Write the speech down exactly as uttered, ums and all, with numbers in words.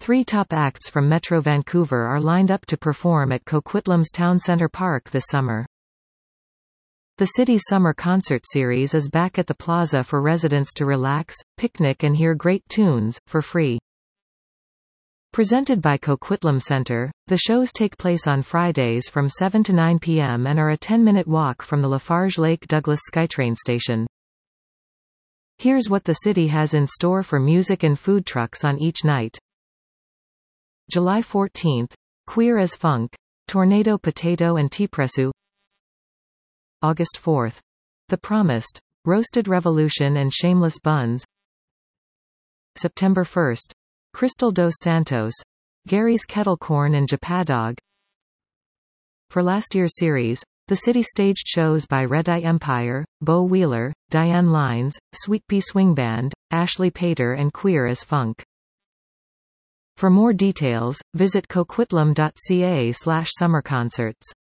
Three top acts from Metro Vancouver are lined up to perform at Coquitlam's Town Centre Park this summer. The city's summer concert series is back at the plaza for residents to relax, picnic and hear great tunes, for free. Presented by Coquitlam Centre, the shows take place on Fridays from seven to nine p m and are a ten-minute walk from the Lafarge Lake Douglas SkyTrain station. Here's what the city has in store for music and food trucks on each night. July fourteenth, Queer as Funk, Tornado Potato and Teapressu. August fourth, The Promised, Roasted Revolution and Shameless Buns. September first, Crystal dos Santos, Gary's Kettle Corn and Japadog. For last year's series, the city staged shows by Red Eye Empire, Beau Wheeler, Diane Lines, Sweet Pea Swing Band, Ashley Pater and Queer as Funk. For more details, visit coquitlam dot c a slash summer concerts.